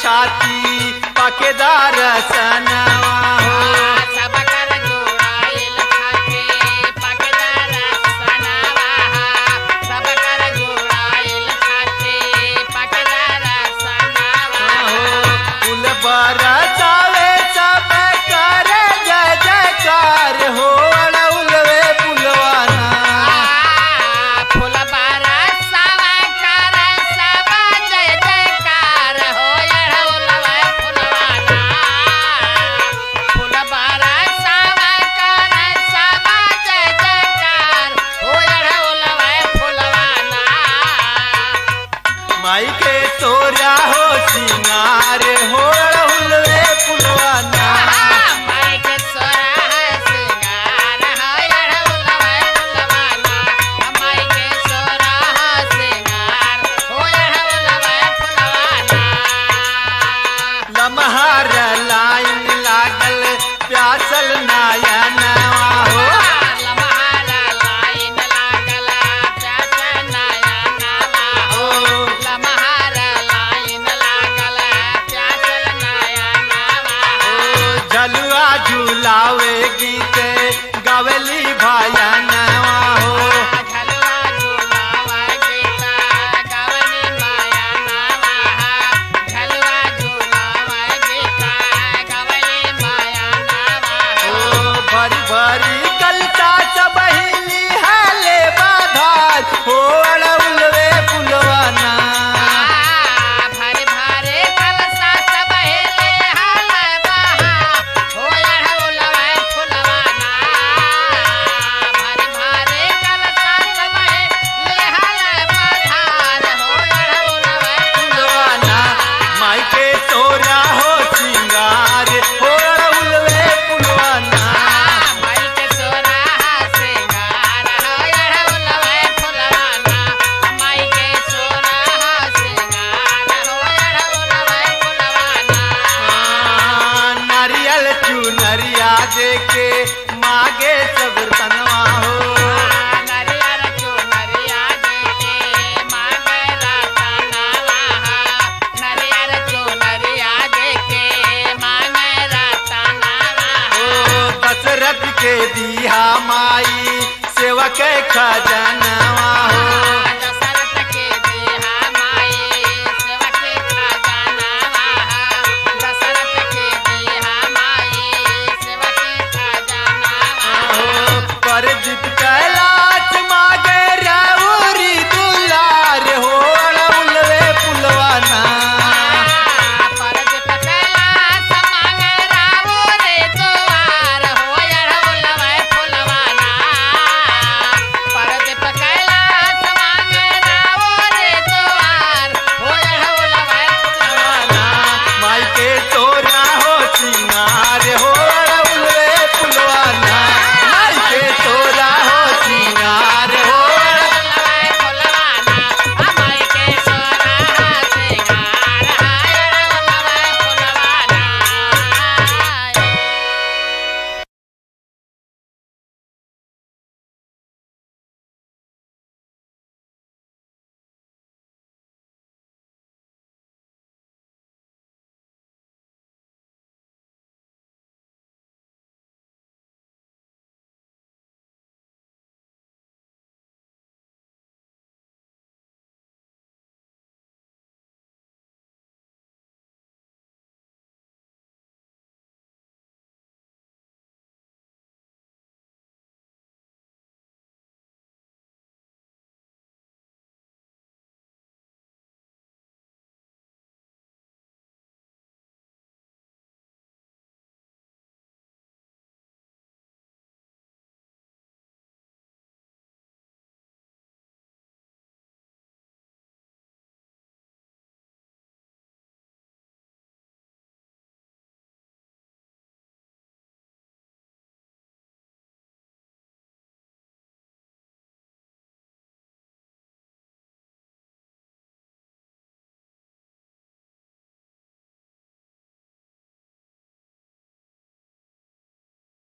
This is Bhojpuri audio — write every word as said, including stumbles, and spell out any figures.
खाती पकेदार सनवा हो सब कर जोड़ाइल खाके पकदार सनावा सब कर जोड़ाइल खाके पकदार सनावा फूल बरसावे सब करे जय जयकार हो अड़उलवे पुलवाना फूल बरसावा कर सब जय जयकार हो अड़उलवा फुलवाना फूल बरसावा कर सब जय जयकार हो अड़उलवा फुलवाना माई के तोरा हो सिंगार हो अड़उलवे पुलवाना माई के सोरा सिंगार हो अड़उलवा फुलवाना माई के सोरा सिंगार हो अड़उलवा फुलवाना लमहर लाइन लागल प्यासल नयनवा हो लम्हारा लाइन लागल प्यास नयनवा हो लम्हारा लाइन लागल प्यास नयनवा हो झलुआ झुलावे गीत गवली भजनवा हो झलवा झुलावा गीता गवनी माया नावा झलवा झुलावा गीता गवनी माया नावा ओ भरी भरी कलता सबहिली हाले बाधार हो अड़उलवे पुलवाना भरे भरे कलसा सब हेले हाल बहा हो अड़उलवा फुलवाना भरे भरे कलसा सब हेले हाल बधार हो अड़उलवा पुलवाना माई के तोरा हो सिंगार हो अड़उलवे पुलवाना माई के सोरा सिंगार हो अड़उलवा फुलवाना माई के सोरा सिंगार हो अड़उलवा फुलवाना नारियल चुनरिया देके मागे सब तनवा हो नरियर चुनरिया देके मांगला तनावा नरियर चुनरिया देके मांगला तनावा ओ दशरथ के दिया माई सेवक खजनवा